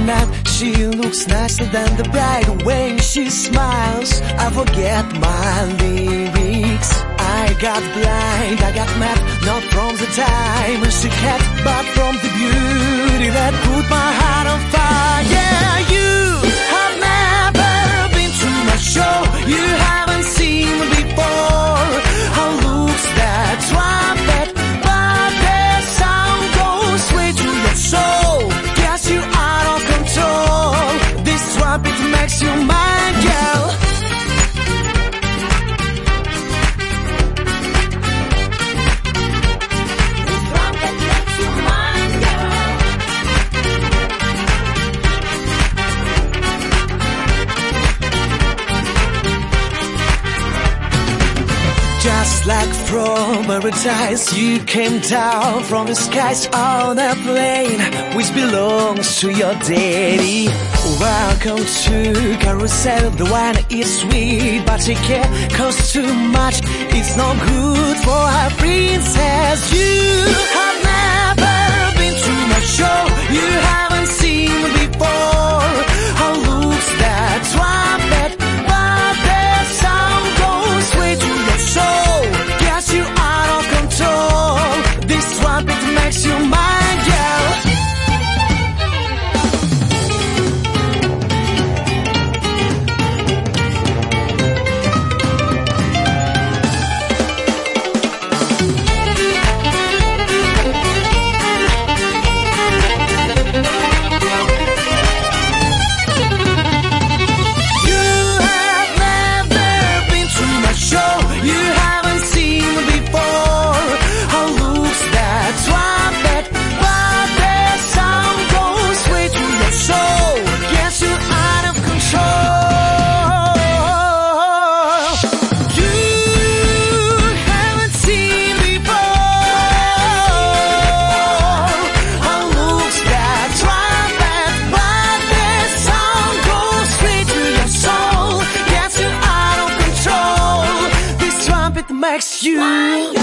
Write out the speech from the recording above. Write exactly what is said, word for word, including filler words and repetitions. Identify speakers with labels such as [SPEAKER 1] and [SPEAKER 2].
[SPEAKER 1] night. She looks nicer than the bride when she smiles. I forget my lyrics. I got blind, I got mad, not from the time she kept, but from the beauty that put my heart on fire. Yeah, you have never been to my show. You haven't seen me before. Her looks that trumpet, but their sound goes straight to your soul. Guess you out of control. This trumpet makes you mine, girl. Just like from paradise, you came down from the skies on a plane which belongs to your daddy. Welcome to Carousel. The wine is sweet, but it can't cost too much. It's no good for a princess. You have never been to my show. You haven't seen me before. Her looks that trumpet, but their sound goes straight to your soul. Guess you out of control. This trumpet makes you mine, girl. Makes you